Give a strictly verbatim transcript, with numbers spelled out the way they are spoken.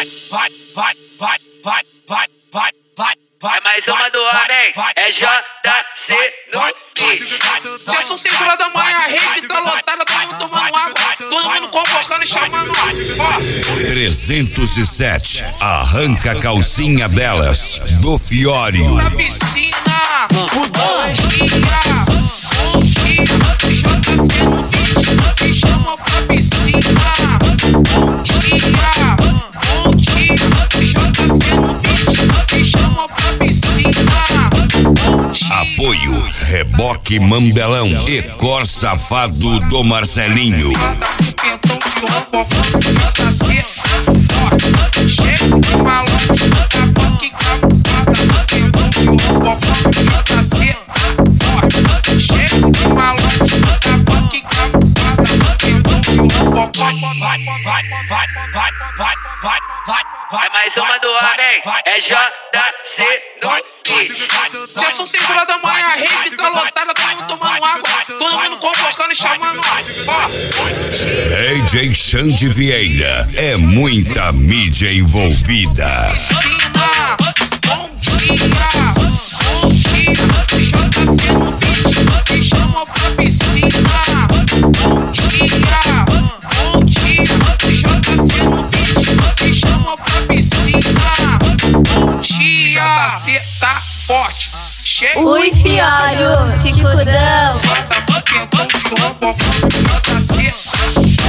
vai, vai, vai, vai, vai, vai, vai, vai, vai. É mais uma do homem, é J C no Já são seis horas da manhã, a rede tá lotada, todo mundo tomando água, todo mundo convocando e chamando. Ó. trezentos e sete, arranca a calcinha delas, do Fiório. Na piscina, bom dia, bom dia, J C no beat, me chama pra piscina. Bom dia, bom dia, J C no beat, me chama pra piscina. Bom dia. Apoio Reboque Mambelão e Cor Safado do Marcelinho. Pentão de roupa, J C, forte, cheio de malote, água que cabucada. Pentão de roupa, J C, forte, cheio de malote, água que cabucada. Pentão de roupa, vai, vai, vai, vai, vai, vai, vai, vai. É mais uma do homem, é J C no já são seis horas da manhã, a rede tá lotada, todo mundo tomando água, todo mundo convocando e chamando. Ó. D J Xande Vieira, é muita mídia envolvida. Piscina, bom dia, bom dia, J C no beat, me chama pra piscina. Bom dia, bom dia, J C no beat, me chama pra piscina. Bom dia, J C tá forte, cheio. Ui, Fiório, Ticudão. Bota pentão de roupa, J C.